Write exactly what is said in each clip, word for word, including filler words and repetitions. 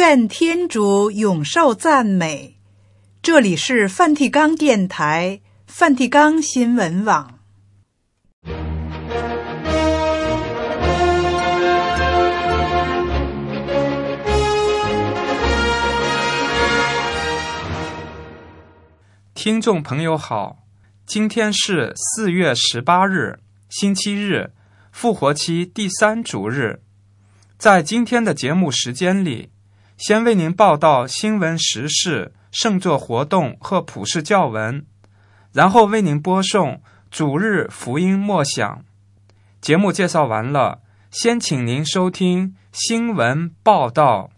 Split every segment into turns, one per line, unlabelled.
愿天主永受赞美。这里是梵蒂冈电台、梵蒂冈新闻网。
听众朋友好，今天是四月十八日，星期日，复活期第三主日。在今天的节目时间里，先为您报道新闻时事、圣座活动和普世教文，然后为您播送主日福音默想。节目介绍完了，先请您收听新闻报道。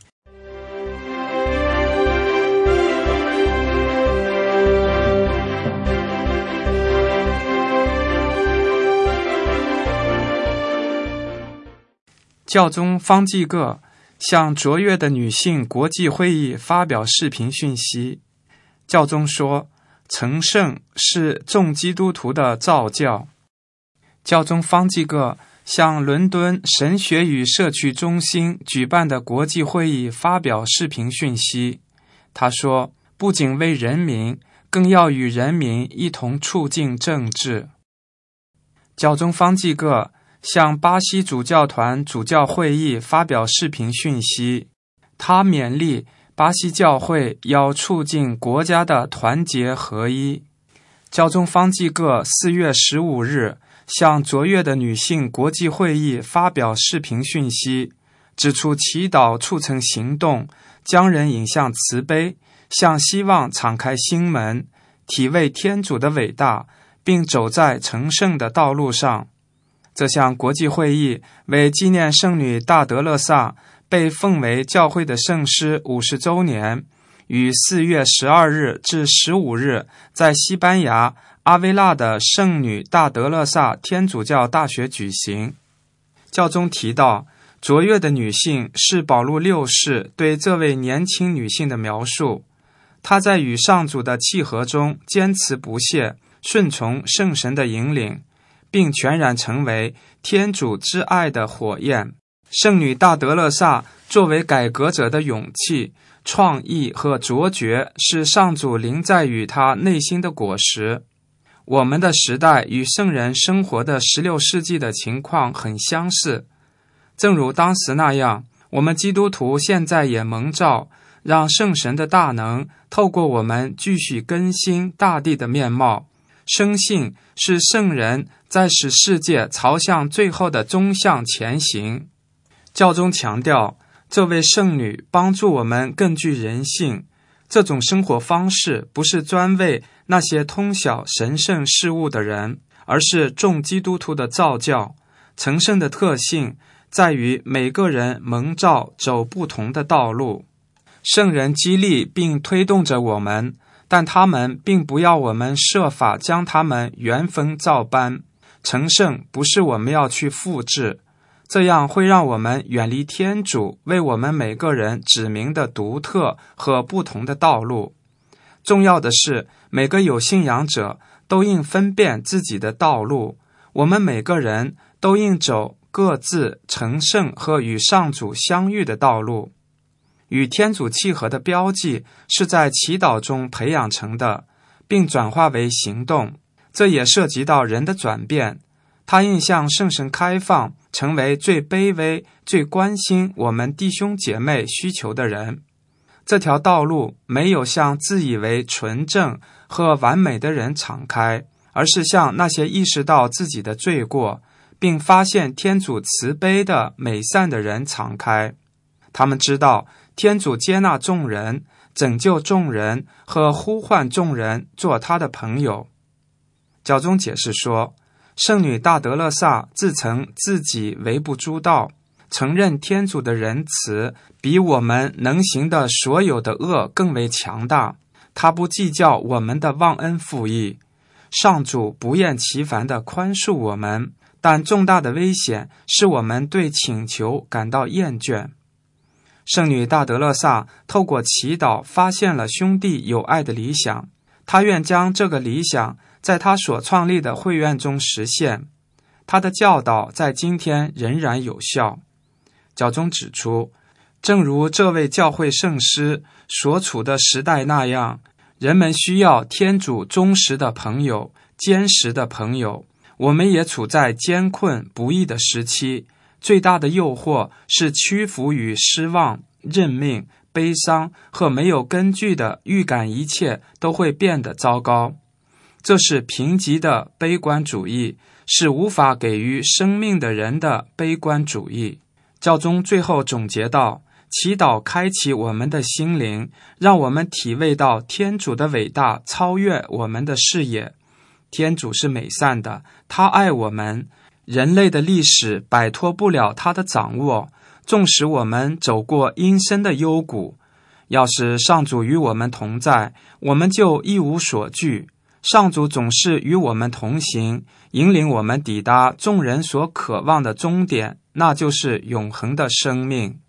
教宗方济各向卓越的女性国际会议发表视频讯息。教宗说，成圣是众基督徒的召叫。教宗方济各向伦敦神学与社区中心举办的国际会议发表视频讯息。他说，不仅为人民，更要与人民一同促进政治。教宗方济各向巴西主教团主教会议发表视频讯息，他勉励巴西教会要促进国家的团结合一。教宗方济各四月十五日向卓越的女性国际会议发表视频讯息，指出祈祷促成行动，将人引向慈悲，向希望敞开心门，体味天主的伟大，并走在成圣的道路上。这项国际会议为纪念圣女大德勒萨被奉为教会的圣师五十周年，于四月十二日至十五日在西班牙阿维拉的圣女大德勒萨天主教大学举行。教宗提到，卓越的女性是保禄六世对这位年轻女性的描述。她在与上主的契合中坚持不懈，顺从圣神的引领，并全然成为天主之爱的火焰。圣女大德勒萨作为改革者的勇气、创意和卓绝，是上主临在于她内心的果实。我们的时代与圣人生活的十六世纪的情况很相似，正如当时那样，我们基督徒现在也蒙召，让圣神的大能透过我们继续更新大地的面貌。深信是圣人在使世界朝向最后的终向前行。教宗强调，这位圣女帮助我们更具人性，这种生活方式不是专为那些通晓神圣事物的人，而是众基督徒的召叫。成圣的特性在于每个人蒙召走不同的道路。圣人激励并推动着我们，但他们并不要我们设法将他们原封照搬。成圣不是我们要去复制，这样会让我们远离天主为我们每个人指明的独特和不同的道路。重要的是，每个有信仰者都应分辨自己的道路，我们每个人都应走各自成圣和与上主相遇的道路。与天主契合的标记是在祈祷中培养成的，并转化为行动。这也涉及到人的转变，他应向圣神开放，成为最卑微、最关心我们弟兄姐妹需求的人。这条道路没有向自以为纯正和完美的人敞开，而是向那些意识到自己的罪过，并发现天主慈悲的美善的人敞开。他们知道天主接纳众人，拯救众人和呼唤众人做他的朋友。教宗解释说，圣女大德勒萨自称自己微不足道，承认天主的仁慈比我们能行的所有的恶更为强大。她不计较我们的忘恩负义，上主不厌其烦地宽恕我们，但重大的危险是我们对请求感到厌倦。圣女大德勒萨透过祈祷发现了兄弟友爱的理想，她愿将这个理想在她所创立的会院中实现。她的教导在今天仍然有效。教宗指出， 正如这位教会圣师所处的时代那样，人们需要天主忠实的朋友、坚实的朋友。我们也处在艰困不易的时期，最大的诱惑是屈服于失望、认命、悲伤和没有根据的预感一切都会变得糟糕。这是贫瘠的悲观主义，是无法给予生命的人的悲观主义。教宗最后总结道，祈祷开启我们的心灵，让我们体味到天主的伟大超越我们的视野。天主是美善的，他爱我们，人类的历史摆脱不了他的掌握，纵使我们走过阴森的幽谷。要是上主与我们同在，我们就一无所惧。上主总是与我们同行，引领我们抵达众人所渴望的终点，那就是永恒的生命。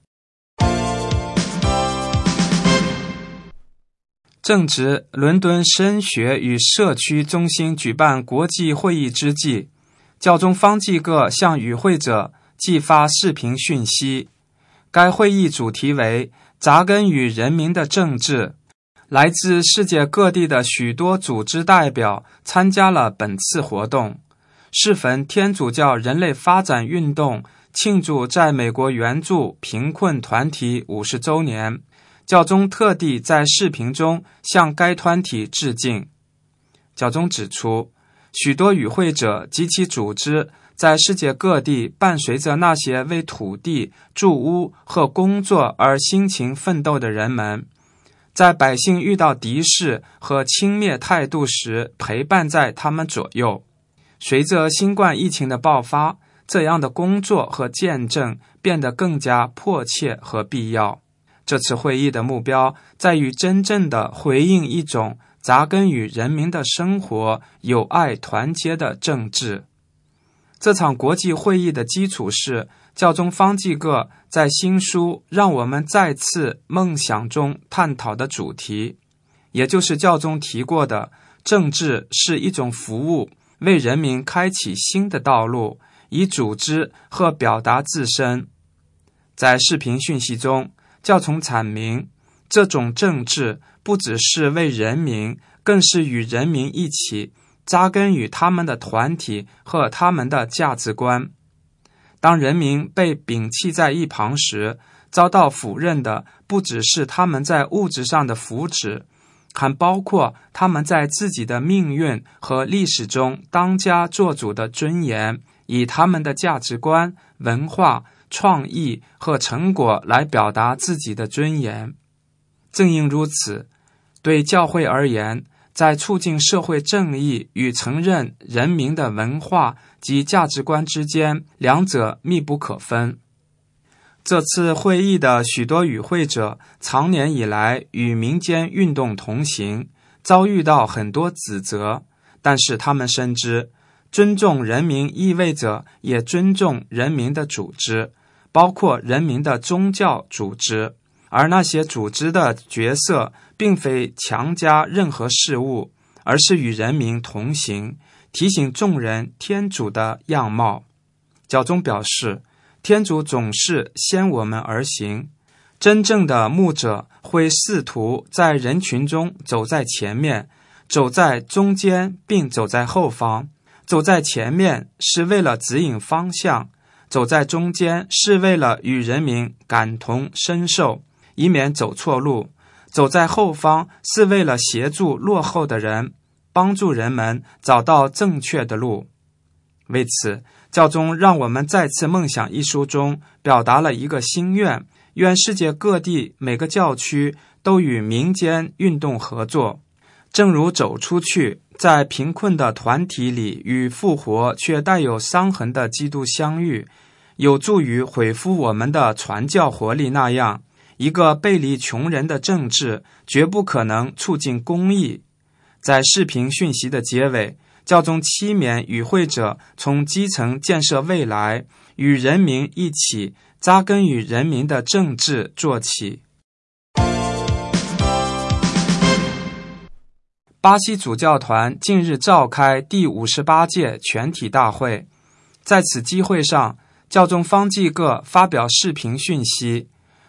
正值伦敦神学与社区中心举办国际会议之际，教宗方济各向与会者寄发视频讯息。该会议主题为扎根于人民的政治。来自世界各地的许多组织代表参加了本次活动。适逢天主教人类发展运动庆祝在美国援助贫困团体五十周年，教宗特地在视频中向该团体致敬。教宗指出，许多与会者及其组织在世界各地伴随着那些为土地、住屋和工作而辛勤奋斗的人们，在百姓遇到敌视和轻蔑态度时陪伴在他们左右。随着新冠疫情的爆发，这样的工作和见证变得更加迫切和必要。这次会议的目标在于真正的回应一种扎根于人民的生活、友爱团结的政治。这场国际会议的基础是教宗方济各在新书《让我们再次梦想》中探讨的主题，也就是教宗提过的政治是一种服务，为人民开启新的道路，以组织和表达自身。在视频讯息中，教宗阐明，这种政治不只是为人民，更是与人民一起扎根于他们的团体和他们的价值观。当人民被摒弃在一旁时，遭到否认的不只是他们在物质上的福祉，还包括他们在自己的命运和历史中当家作主的尊严，以他们的价值观、文化、创意和成果来表达自己的尊严。正因如此，对教会而言，在促进社会正义与承认人民的文化及价值观之间，两者密不可分。这次会议的许多与会者长年以来与民间运动同行，遭遇到很多指责，但是他们深知，尊重人民意味着也尊重人民的组织，包括人民的宗教组织，而那些组织的角色并非强加任何事物，而是与人民同行，提醒众人天主的样貌。教宗表示，天主总是先我们而行，真正的牧者会试图在人群中走在前面，走在中间并走在后方。走在前面是为了指引方向，走在中间是为了与人民感同身受，以免走错路，走在后方是为了协助落后的人，帮助人们找到正确的路。为此，教宗让我们再次梦想一书中表达了一个心愿，愿世界各地每个教区都与民间运动合作，正如走出去，在贫困的团体里与复活却带有伤痕的基督相遇，有助于恢复我们的传教活力那样，一个背离穷人的政治绝不可能促进公义。在视频讯息的结尾，教宗期勉与会者从基层建设未来，与人民一起扎根于人民的政治做起。巴西主教团近日召开第五十八届全体大会，在此机会上，教宗方济各发表视频讯息，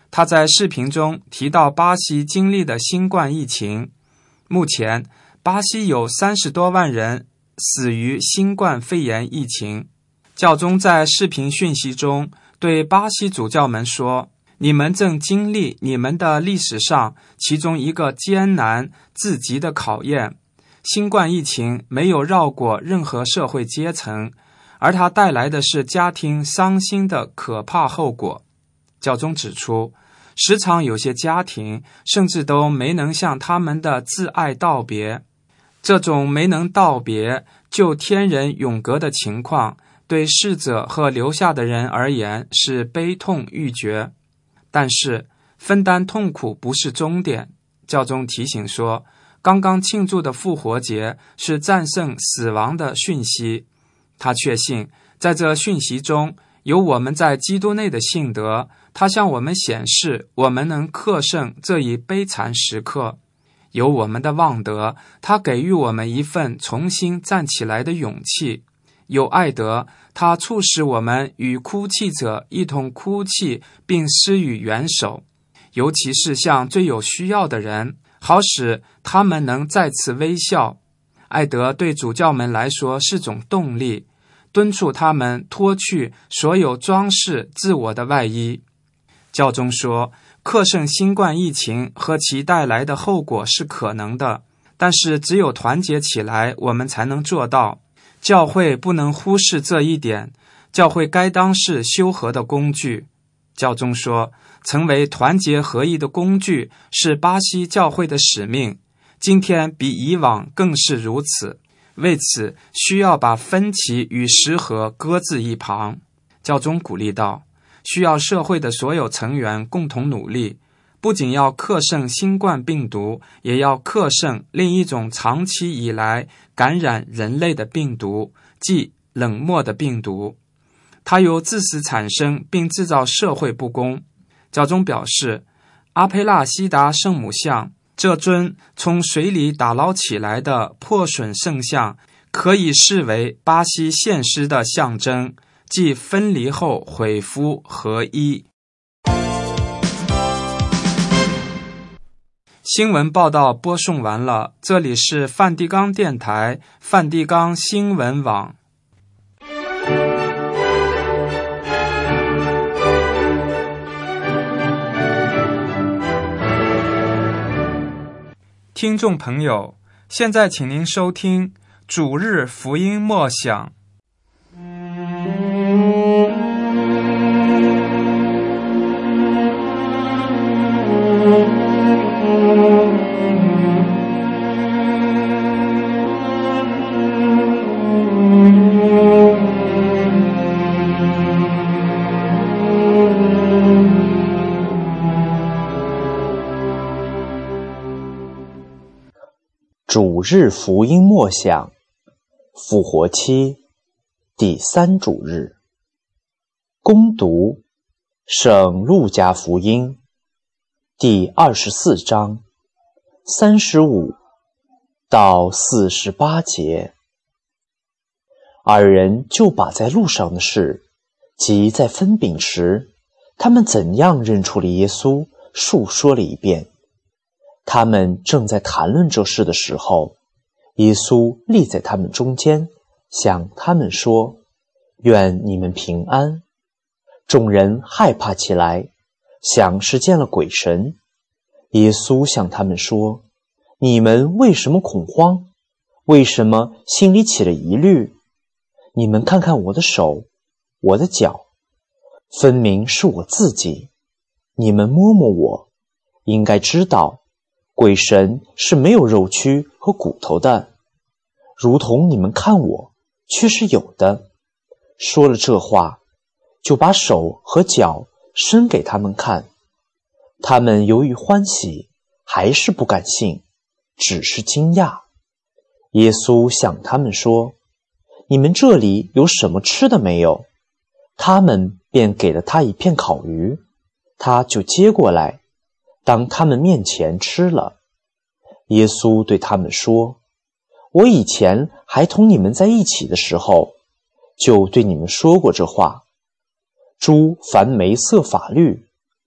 他在视频中提到巴西经历的新冠疫情，目前巴西有三十多万人死于新冠肺炎疫情。教宗在视频讯息中对巴西主教们说，你们正经历你们的历史上其中一个艰难至极的考验。新冠疫情没有绕过任何社会阶层，而它带来的是家庭伤心的可怕后果。教宗指出，时常有些家庭甚至都没能向他们的挚爱道别。这种没能道别就天人永隔的情况，对逝者和留下的人而言是悲痛欲绝。但是分担痛苦不是终点。教宗提醒说，刚刚庆祝的复活节是战胜死亡的讯息。他确信在这讯息中有我们在基督内的信德，他向我们显示我们能克胜这一悲惨时刻。有我们的望德，他给予我们一份重新站起来的勇气。有爱德，他促使我们与哭泣者一同哭泣，并施予援手，尤其是向最有需要的人，好使他们能再次微笑。爱德对主教们来说是种动力，敦促他们脱去所有装饰自我的外衣。教宗说，克胜新冠疫情和其带来的后果是可能的，但是只有团结起来，我们才能做到。教会不能忽视这一点，教会该当是修和的工具。教宗说，成为团结合一的工具是巴西教会的使命，今天比以往更是如此。为此，需要把分歧与失和搁置一旁。教宗鼓励道，需要社会的所有成员共同努力，不仅要克胜新冠病毒，也要克胜另一种长期以来感染人类的病毒，即冷漠的病毒。它由自私产生，并制造社会不公。教宗表示，阿佩拉西达圣母像，这尊从水里打捞起来的破损圣像，可以视为巴西现实的象征，即分离后恢复合一。新闻报道播送完了，这里是梵蒂冈电台梵蒂冈新闻网。听众朋友，现在请您收听主日福音默想。
主日福音默想，复活期第三主日，恭读圣路加福音第二十四章三十五到四十八节。二人就把在路上的事及在分饼时他们怎样认出了耶稣述说了一遍。他们正在谈论这事的时候，耶稣立在他们中间，向他们说，愿你们平安。众人害怕起来，想是见了鬼神。耶稣向他们说，你们为什么恐慌？为什么心里起了疑虑？你们看看我的手，我的脚，分明是我自己。你们摸摸我，应该知道鬼神是没有肉躯和骨头的，如同你们看我却是有的。说了这话，就把手和脚伸给他们看。他们由于欢喜，还是不敢信，只是惊讶。耶稣向他们说，你们这里有什么吃的没有？他们便给了他一片烤鱼，他就接过来，当他们面前吃了。耶稣对他们说，我以前还同你们在一起的时候，就对你们说过这话。猪凡梅瑟法律，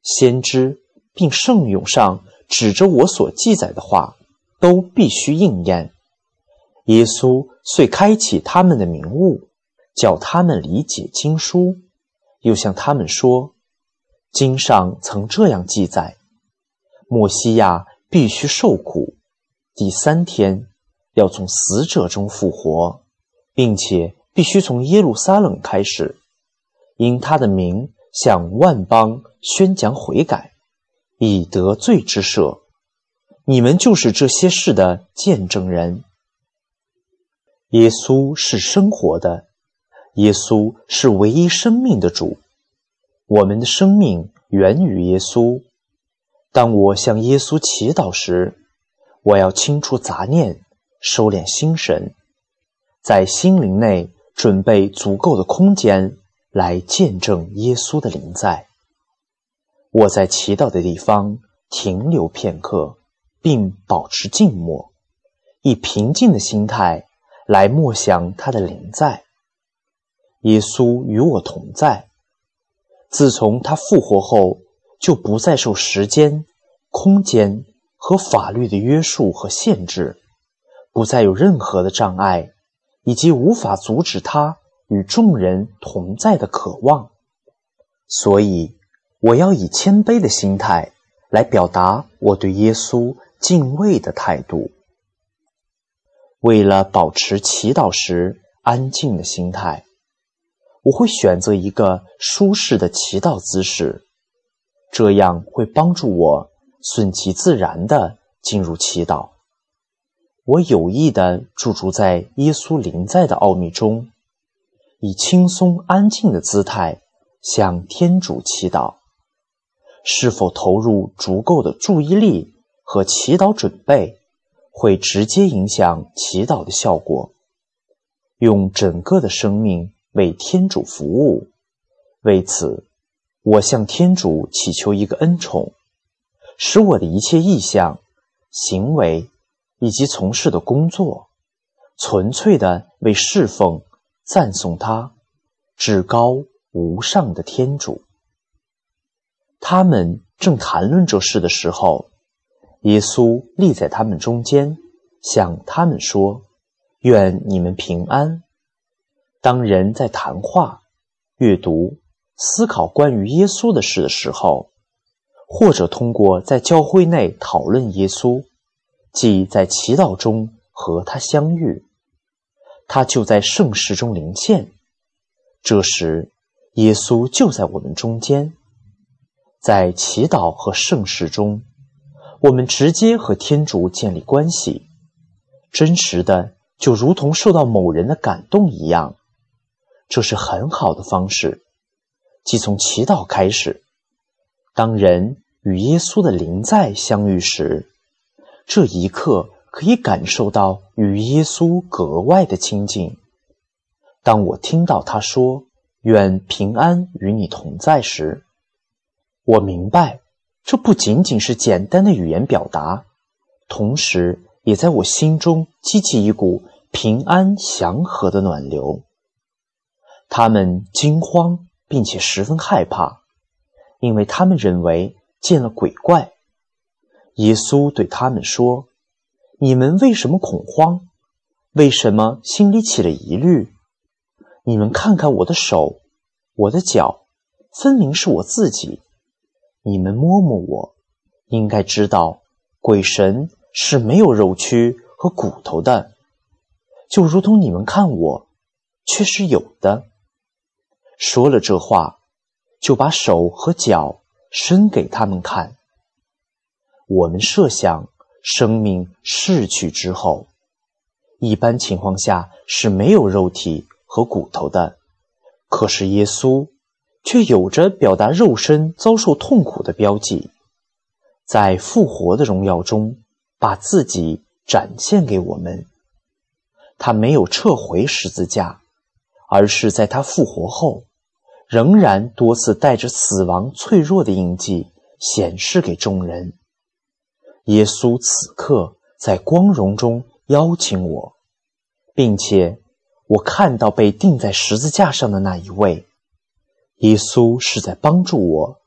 先知并圣咏上指着我所记载的话，都必须应验。耶稣遂开启他们的明悟，叫他们理解经书，又向他们说，经上曾这样记载，默西亚必须受苦，第三天要从死者中复活，并且必须从耶路撒冷开始，因他的名向万邦宣讲悔改，以得罪之赦。你们就是这些事的见证人。耶稣是生活的，耶稣是唯一生命的主，我们的生命源于耶稣。当我向耶稣祈祷时，我要清除杂念，收敛心神，在心灵内准备足够的空间来见证耶稣的临在。我在祈祷的地方停留片刻，并保持静默，以平静的心态来默想他的临在。耶稣与我同在，自从他复活后，就不再受时间、空间和法律的约束和限制，不再有任何的障碍，以及无法阻止他与众人同在的渴望。所以，我要以谦卑的心态来表达我对耶稣敬畏的态度。为了保持祈祷时安静的心态，我会选择一个舒适的祈祷姿势，这样会帮助我顺其自然地进入祈祷。我有意地驻足在耶稣临在的奥秘中，以轻松安静的姿态向天主祈祷。是否投入足够的注意力和祈祷准备，会直接影响祈祷的效果。用整个的生命为天主服务，为此，我向天主祈求一个恩宠，使我的一切意向、行为以及从事的工作，纯粹的为侍奉、赞颂他，至高无上的天主。他们正谈论这事的时候，耶稣立在他们中间，向他们说，愿你们平安。当人在谈话、阅读、思考关于耶稣的事的时候，或者通过在教会内讨论耶稣，即在祈祷中和他相遇，他就在圣事中临现。这时，耶稣就在我们中间。在祈祷和圣事中，我们直接和天主建立关系，真实的就如同受到某人的感动一样。这是很好的方式，即从祈祷开始。当人与耶稣的临在相遇时，这一刻可以感受到与耶稣格外的亲近。当我听到他说，愿平安与你同在时，我明白，这不仅仅是简单的语言表达，同时也在我心中激起一股平安祥和的暖流。他们惊慌并且十分害怕，因为他们认为见了鬼怪。耶稣对他们说，你们为什么恐慌？为什么心里起了疑虑？你们看看我的手，我的脚，分明是我自己。你们摸摸我，应该知道，鬼神是没有肉躯和骨头的，就如同你们看我，却是有的。说了这话，就把手和脚伸给他们看。我们设想，生命逝去之后，一般情况下是没有肉体和骨头的，可是耶稣却有着表达肉身遭受痛苦的标记，在复活的荣耀中把自己展现给我们。他没有撤回十字架，而是在他复活后，仍然多次带着死亡脆弱的印记显示给众人。耶稣此刻在光荣中邀请我，并且我看到被钉在十字架上的那一位。耶稣是在帮助我，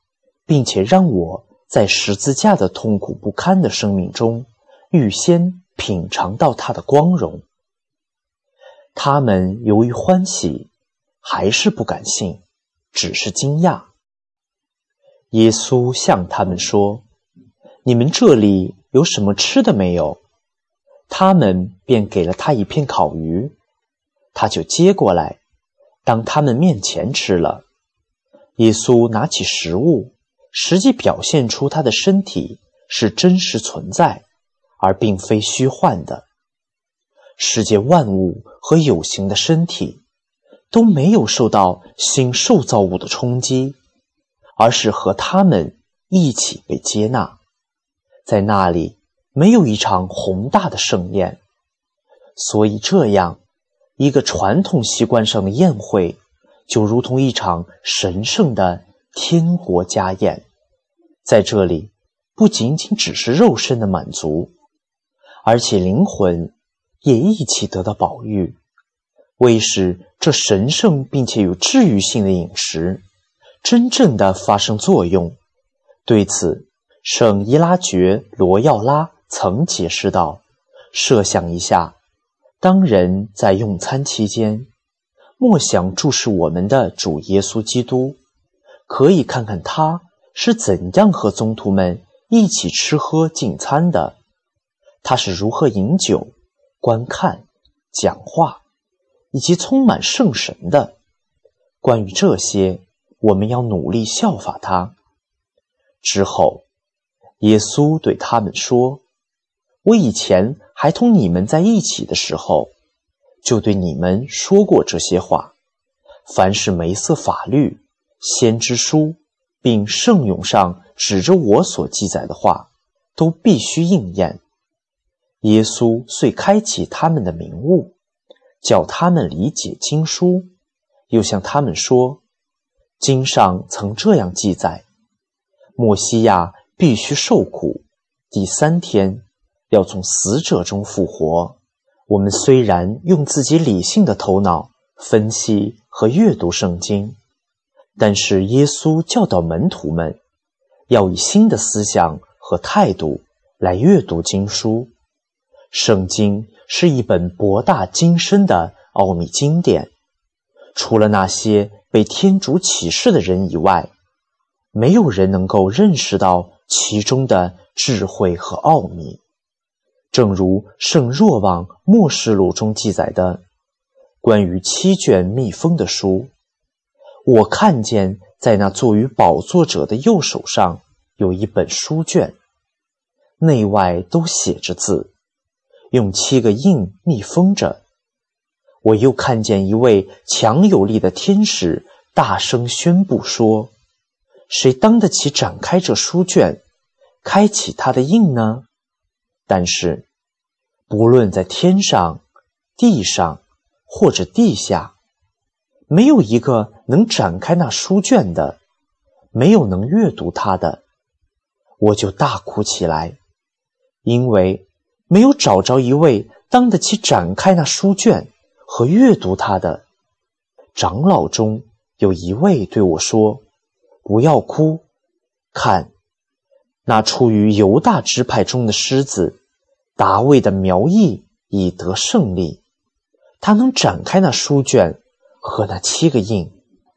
并且让我在十字架的痛苦不堪的生命中预先品尝到他的光荣。他们由于欢喜，还是不敢信，只是惊讶。耶稣向他们说：你们这里有什么吃的没有？他们便给了他一片烤鱼，他就接过来，当他们面前吃了。耶稣拿起食物，实际表现出他的身体是真实存在，而并非虚幻的。世界万物和有形的身体都没有受到新受造物的冲击，而是和他们一起被接纳。在那里没有一场宏大的盛宴，所以这样一个传统习惯上的宴会就如同一场神圣的天国家宴。在这里不仅仅只是肉身的满足，而且灵魂也一起得到保育，为使这神圣并且有治愈性的饮食真正的发生作用。对此，圣伊拉觉罗耀拉曾解释道：设想一下，当人在用餐期间默想注视我们的主耶稣基督，可以看看他是怎样和宗徒们一起吃喝进餐的，他是如何饮酒、观看、讲话，以及充满圣神的。关于这些，我们要努力效法他。之后，耶稣对他们说：我以前还同你们在一起的时候，就对你们说过这些话。凡是梅瑟法律、先知书并圣咏上指着我所记载的话，都必须应验。耶稣遂开启他们的明悟，叫他们理解经书，又向他们说：经上曾这样记载，默西亚必须受苦，第三天要从死者中复活。我们虽然用自己理性的头脑分析和阅读圣经，但是耶稣教导门徒们要以新的思想和态度来阅读经书。圣经是一本博大精深的奥秘经典，除了那些被天主启示的人以外，没有人能够认识到其中的智慧和奥秘。正如圣若望默示录中记载的，关于七卷密封的书，我看见在那坐于宝座者的右手上有一本书卷，内外都写着字，用七个印密封着。我又看见一位强有力的天使大声宣布说：谁当得起展开这书卷，开启它的印呢？但是不论在天上、地上或者地下，没有一个能展开那书卷的，没有能阅读它的。我就大哭起来，因为没有找着一位当得起展开那书卷和阅读它的。长老中有一位对我说：不要哭，看，那出于犹大支派中的狮子大卫的苗裔已得胜利，他能展开那书卷和那七个印。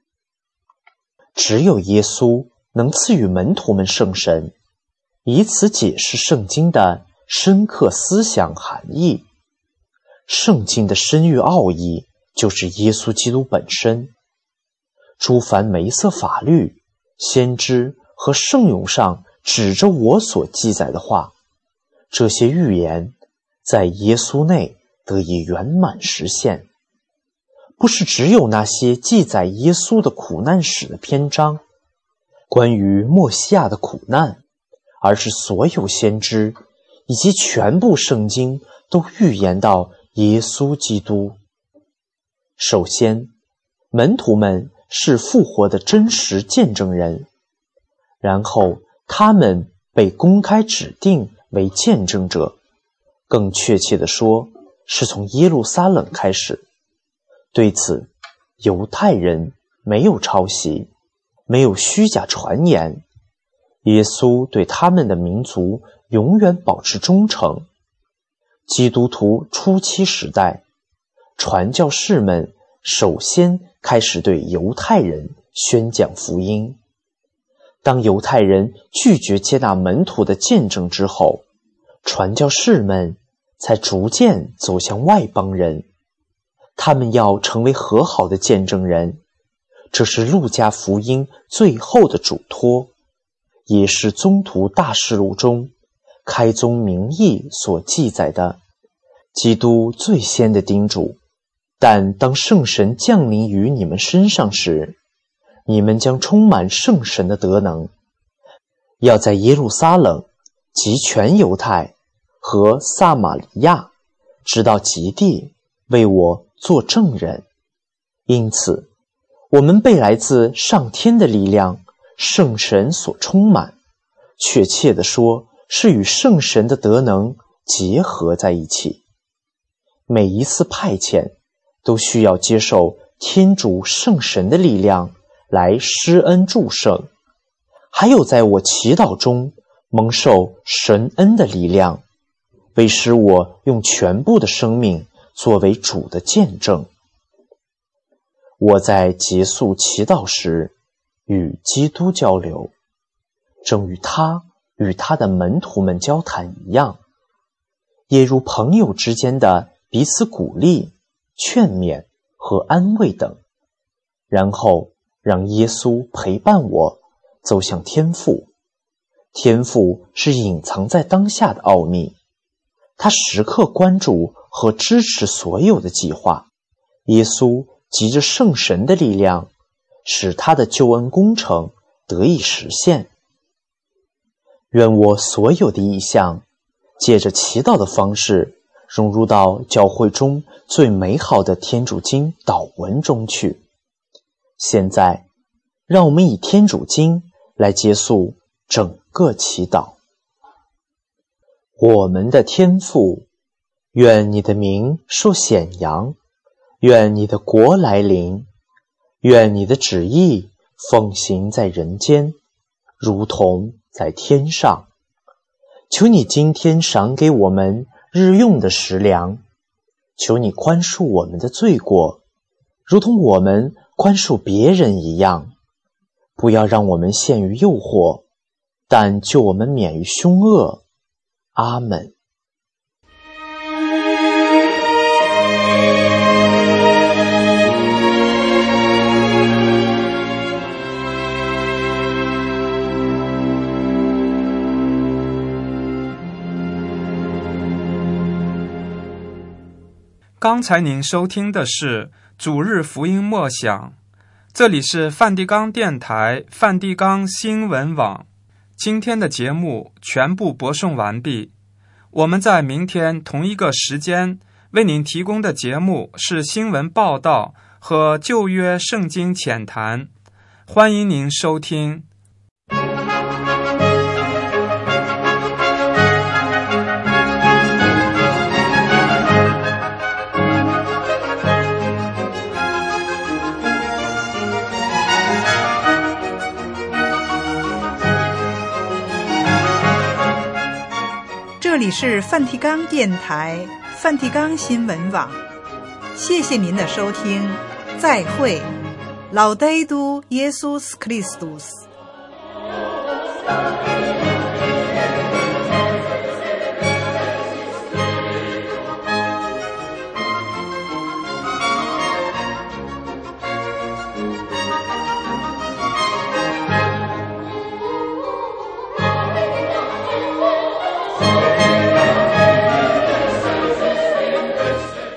只有耶稣能赐予门徒们圣神，以此解释圣经的深刻思想含义。圣经的深郁奥义就是耶稣基督本身。诸凡梅瑟法律、先知和圣咏上指着我所记载的话，这些预言在耶稣内得以圆满实现。不是只有那些记载耶稣的苦难史的篇章，关于默西亚的苦难，而是所有先知以及全部圣经都预言到耶稣基督。首先，门徒们是复活的真实见证人，然后他们被公开指定为见证者，更确切地说，是从耶路撒冷开始。对此，犹太人没有抄袭，没有虚假传言， 耶稣对他们的民族永远保持忠诚。基督徒初期时代，传教士们首先开始对犹太人宣讲福音。当犹太人拒绝接纳门徒的见证之后，传教士们才逐渐走向外邦人。他们要成为和好的见证人，这是路加福音最后的嘱托，也是宗徒大事录中开宗明义所记载的基督最先的叮嘱。但当圣神降临于你们身上时，你们将充满圣神的德能，要在耶路撒冷及全犹太和撒玛利亚直到极地为我做证人。因此，我们被来自上天的力量圣神所充满，确切地说，是与圣神的德能结合在一起。每一次派遣都需要接受天主圣神的力量来施恩助圣，还有在我祈祷中蒙受神恩的力量，为使我用全部的生命作为主的见证。我在结束祈祷时与基督交流，正与他与他的门徒们交谈一样，也如朋友之间的彼此鼓励、劝勉和安慰等，然后让耶稣陪伴我走向天父。天父是隐藏在当下的奥秘，他时刻关注和支持所有的计划。耶稣藉着圣神的力量，使他的救恩工程得以实现。愿我所有的意向，借着祈祷的方式，融入到教会中最美好的天主经祷文中去。现在，让我们以天主经来结束整个祈祷。我们的天父，愿你的名受显扬，愿你的国来临，愿你的旨意奉行在人间，如同在天上。求你今天赏给我们日用的食粮，求你宽恕我们的罪过，如同我们宽恕别人一样。不要让我们陷于诱惑，但救我们免于凶恶。阿们。
刚才您收听的是主日福音默想，这里是梵蒂冈电台梵蒂冈新闻网。今天的节目全部播送完毕，我们在明天同一个时间为您提供的节目是新闻报道和旧约圣经浅谈，欢迎您收听。
这里是梵蒂冈电台梵蒂冈新闻网，谢谢您的收听，再会。Laudetur Jesus Christus。